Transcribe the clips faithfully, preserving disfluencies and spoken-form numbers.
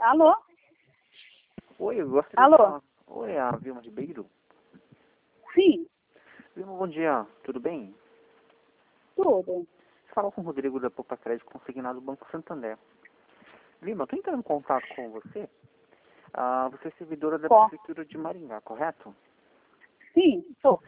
Alô? Oi, eu gostaria Alô? de falar. Oi, é a Vilma Ribeiro. Sim, Vilma, bom dia, tudo bem? tudo. Fala com o Rodrigo da Poupa Crédito Consignado do Banco Santander. Vilma, eu estou entrando em contato com você. Ah, você é servidora da Qual? Prefeitura de Maringá, correto? Sim, tô.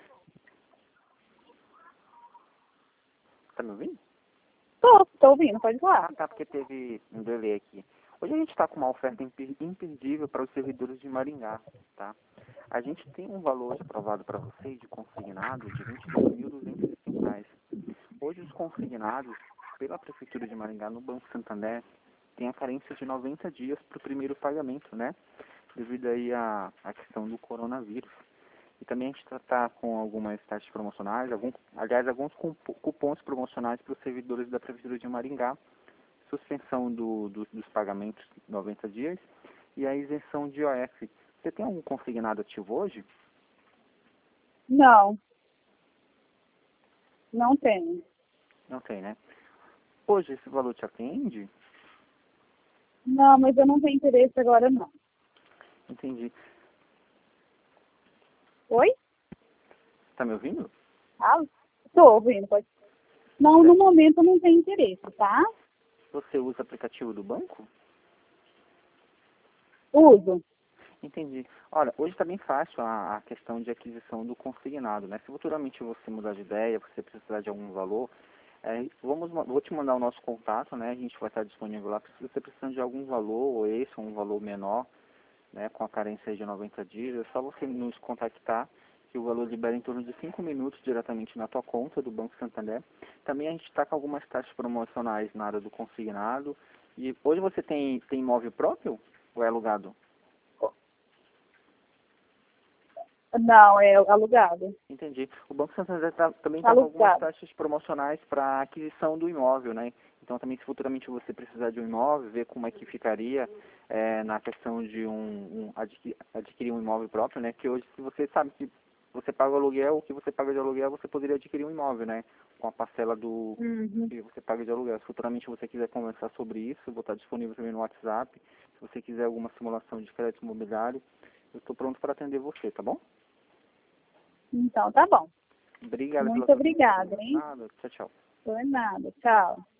Tá me ouvindo? Tô, tô ouvindo, pode falar. Ah, tá, porque teve um delay aqui. Hoje a gente está com uma oferta imper- imperdível para os servidores de Maringá, tá? A gente tem um valor hoje aprovado para vocês de consignado de vinte e dois mil duzentos e cinco reais. Hoje os consignados pela Prefeitura de Maringá no Banco Santander têm a carência de noventa dias para o primeiro pagamento, né? Devido aí à, à questão do coronavírus. E também a gente está com algumas taxas promocionais, algum, aliás, alguns cupo- cupons promocionais para os servidores da Prefeitura de Maringá, suspensão do, do, dos pagamentos noventa dias e a isenção de I O F. Você tem algum consignado ativo hoje? Não, não tenho. Não tem, né? Hoje esse valor te atende? Não, mas eu não tenho interesse agora, não. Entendi. Oi? Está me ouvindo? Ah, tô ouvindo, pode. Não, no momento eu não tenho interesse, tá? Você usa aplicativo do banco? Uso. Entendi. Olha, hoje está bem fácil a, a questão de aquisição do consignado, né? Se futuramente você mudar de ideia, você precisar de algum valor, é, vamos, ma- vou te mandar o nosso contato, né? A gente vai estar disponível lá. Se você precisar de algum valor, ou esse, ou um valor menor, né? Com a carência aí de noventa dias, é só você nos contactar, que o valor libera em torno de cinco minutos diretamente na tua conta do Banco Santander. Também a gente está com algumas taxas promocionais na área do consignado. E hoje você tem, tem imóvel próprio ou é alugado? Não, é alugado. Entendi. O Banco Santander tá- também está com algumas Alugado. taxas promocionais para aquisição do imóvel, né? Então também se futuramente você precisar de um imóvel, ver como é que ficaria é, na questão de um, um adqui- adquirir um imóvel próprio, né? Que hoje, se você sabe que você paga o aluguel, o que você paga de aluguel, você poderia adquirir um imóvel, né? Com a parcela do Uhum. que você paga de aluguel. Se futuramente você quiser conversar sobre isso, eu vou estar disponível também no WhatsApp. Se você quiser alguma simulação de crédito imobiliário, eu estou pronto para atender você, tá bom? Então, tá bom. Obrigado pela Muito sua atenção. obrigada, hein? Nada. Tchau, tchau. Foi nada. Tchau.